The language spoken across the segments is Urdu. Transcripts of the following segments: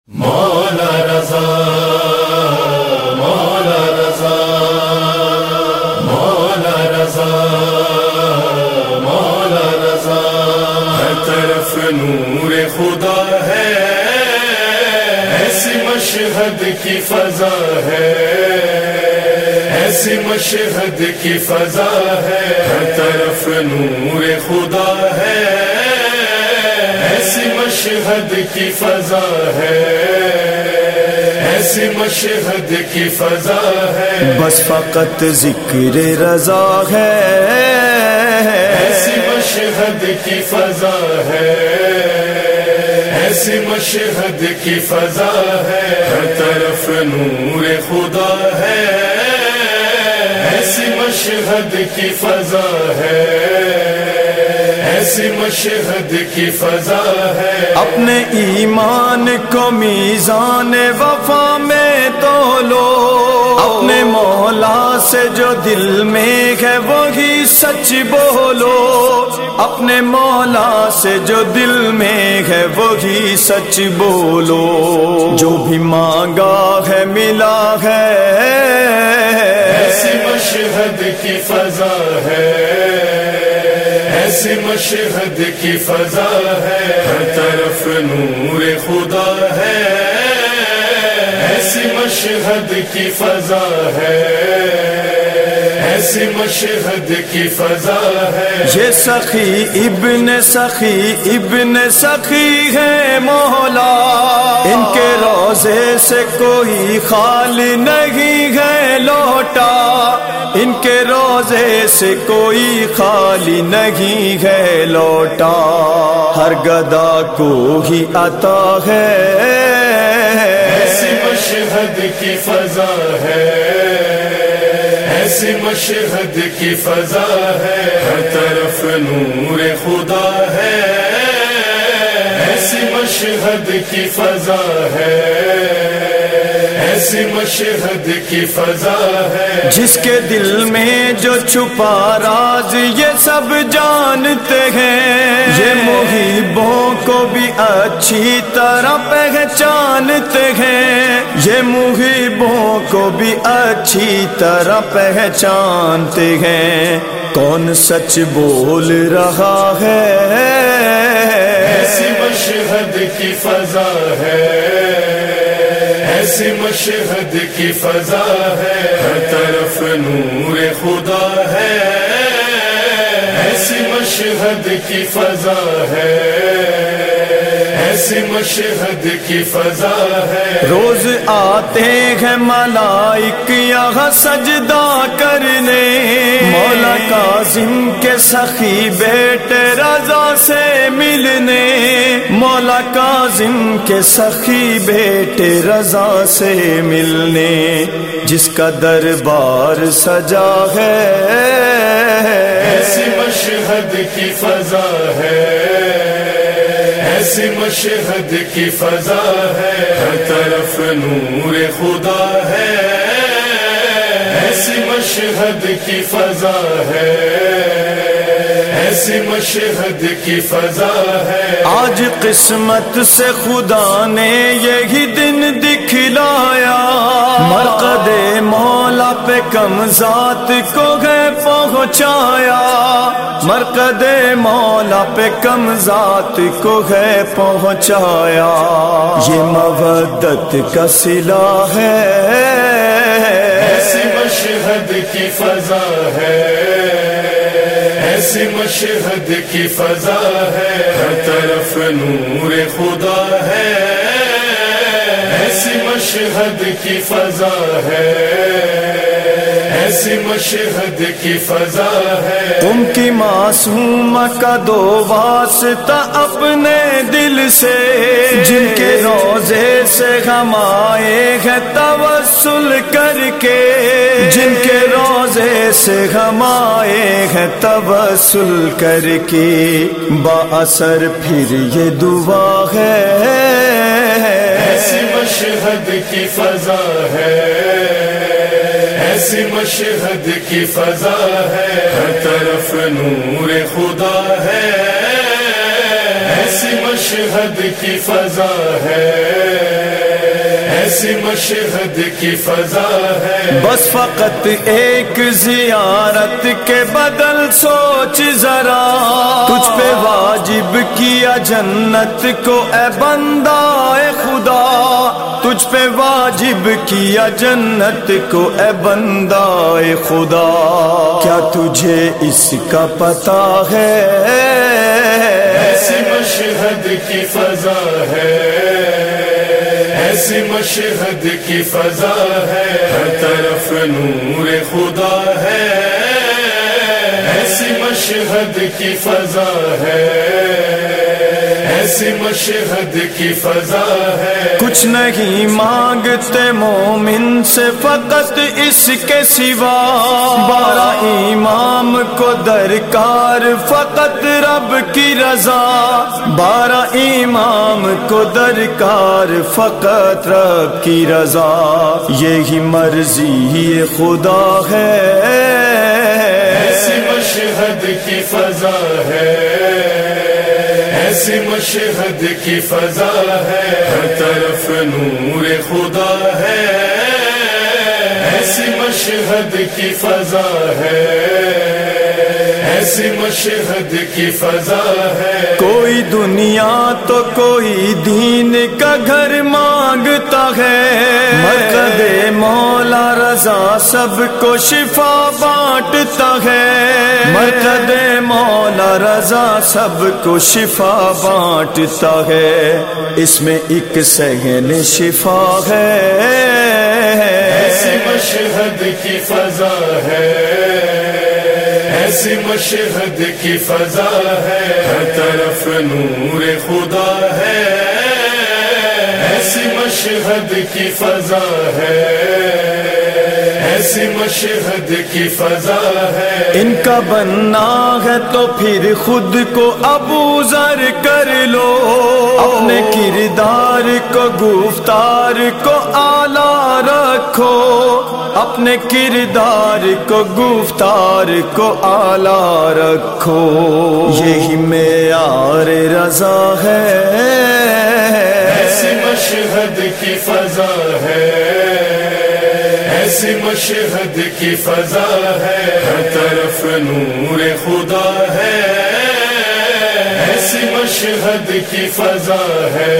مولا رضا مولا رضا مولا رضا مولا رضا ہر طرف نور خدا ہے، ایسی مشہد کی فضا ہے، ایسی مشہد کی فضا ہے، ہر طرف نور خدا ہے، ایسی مشہد کی فضا ہے، ایسی مشہد کی فضا ہے، بس فقط ذکر رضا ہے، ایسی مشہد کی فضا ہے، ایسی مشہد کی فضا ہے، ہر طرف نور خدا ہے، ایسی مشہد کی فضا ہے، ایسی مشہد کی فضا ہے، اپنے ایمان کو میزان وفا میں تولو، اپنے مولا سے جو دل میں ہے وہی سچ بولو، اپنے مولا سے جو دل میں ہے وہی سچ بولو، جو بھی مانگا ہے ملا ہے، ایسی مشہد کی فضا ہے، ایسی مشہد کی فضا ہے، ہر طرف نور خدا ہے، ایسی مشہد کی فضا ہے، ایسی مشہد کی فضا ہے، یہ سخی ابن سخی ہے مولا، ان کے روزے سے کوئی خالی نہیں ہے لوٹا، ان کے روزے سے کوئی خالی نہیں ہے لوٹا، ہر گدا کو ہی عطا ہے، ایسی مشہد کی فضا ہے، ایسی مشہد کی فضا ہے، ہر طرف نور خدا ہے، ایسی مشہد کی فضا ہے، ایسی مشہد کی فضا ہے، جس کے دل میں جو چھپا راز یہ سب جانتے ہیں، یہ محبوں کو بھی اچھی طرح پہچانتے ہیں، یہ محبوں کو بھی اچھی طرح پہچانتے ہیں، کون سچ بول رہا ہے، ایسی مشہد کی فضا ہے، ایسی مشہد کی فضا ہے، ہر طرف نور خدا ہے، ایسی مشہد کی فضا ہے، ایسی مشہد کی فضا ہے، روز آتے ہیں ملائک یہاں سجدہ کرنے، مولا کاظم کے سخی بیٹے رضا سے ملنے، مولا کاظم کے سخی بیٹے رضا سے ملنے، جس کا دربار سجا ہے، ایسی مشہد کی فضا ہے، ایسی مشہد کی فضا ہے، ہر طرف نور خدا ہے، ایسی مشہد کی فضا ہے، ایسی مشہد کی فضا ہے، آج قسمت سے خدا نے یہی دن دکھلایا، مرقد مولا پہ کم ذات کو ہے پہنچایا، مرقد مولا پہ کم ذات کو ہے پہنچایا، یہ مودت کا صلہ ہے، ایسی مشہد کی فضا ہے، ایسی مشہد کی فضا ہے، ہر طرف نور خدا ہے، ایسی مشہد کی فضا ہے، ایسی مشہد کی فضا ہے، تم کی معصوم کا دو واسطہ اپنے دل سے، جن کے روزے سے ہم آئے ہیں توسل کر کے، جن کے روزے سے ہم آئے ہیں توسل کر کے، با اثر پھر یہ دعا ہے، ایسی مشہد کی فضا ہے، ایسی مشہد کی فضا ہے، ہر طرف نور خدا ہے، ایسی مشہد کی فضا ہے، ایسی مشہد کی فضا ہے، بس فقط ایک زیارت کے بدل سوچ ذرا، تجھ پہ واجب کیا جنت کو اے بندہ اے خدا، تجھ پہ واجب کیا جنت کو اے بندہ اے خدا، کیا تجھے اس کا پتہ ہے؟ ایسی مشہد کی فضا ہے، ایسی مشہد کی فضا ہے، ہر طرف نور خدا ہے، ایسی مشہد کی فضا ہے، ایسی مشہد کی فضا ہے، کچھ نہیں مانگتے مومن سے فقط اس کے سوا، 12 امام کو درکار فقط رب کی رضا، 12 امام کو درکار فقط رب کی رضا، یہی مرضی خدا ہے، ایسی مشہد کی فضا ہے، ایسی مشہد کی فضا ہے، ہر طرف نور خدا ہے، ایسی مشہد کی فضا ہے، ایسی مشہد کی فضا ہے، کوئی دنیا تو کوئی دین کا گھر مانگتا ہے، مرکز مولا رضا سب کو شفا بانٹتا ہے، مرکز مولا رضا سب کو شفا بانٹتا ہے، اس میں ایک صحن شفا ہے، ایسی مشہد کی فضا ہے، ایسی مشہد کی فضا ہے، ہر طرف نور خدا ہے، ایسی مشہد کی فضا ہے، ایسی مشہد کی فضا ہے، ان کا بننا ہے تو پھر خود کو ابو ذر کر لو، اپنے کردار کو گفتار کو اعلیٰ رکھو، اپنے کردار کو گفتار کو اعلیٰ رکھو، یہی معیار رضا ہے، ایسی مشہد کی فضا ہے، ایسی مشہد کی فضا ہے، ہر طرف نور خدا ہے، ایسی مشہد کی فضا ہے،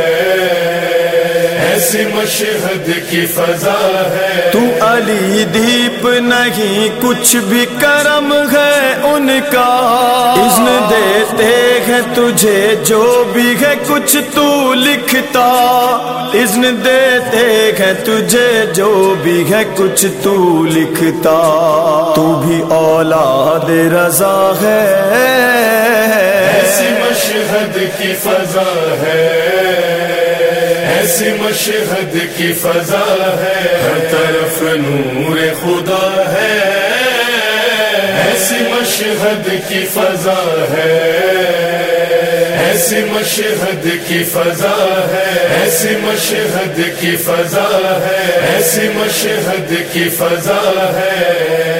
ایسی مشہد کی فضا ہے، تو علی دیپ نہیں کچھ بھی کرم ہے ان کا، اذن دیتے ہیں تجھے جو بھی ہے کچھ تو لکھتا، اذن دیتے ہیں تجھے جو بھی ہے کچھ تو لکھتا، تو بھی اولاد رضا ہے، ایسی مشہد کی فضا ہے، ایسی مشہد کی فضا ہے، ہر طرف نور خدا ہے، ایسی مشہد کی فضا ہے، ایسی مشہد کی فضا ہے، ایسی مشہد کی فضا ہے، ایسی مشہد کی فضا ہے۔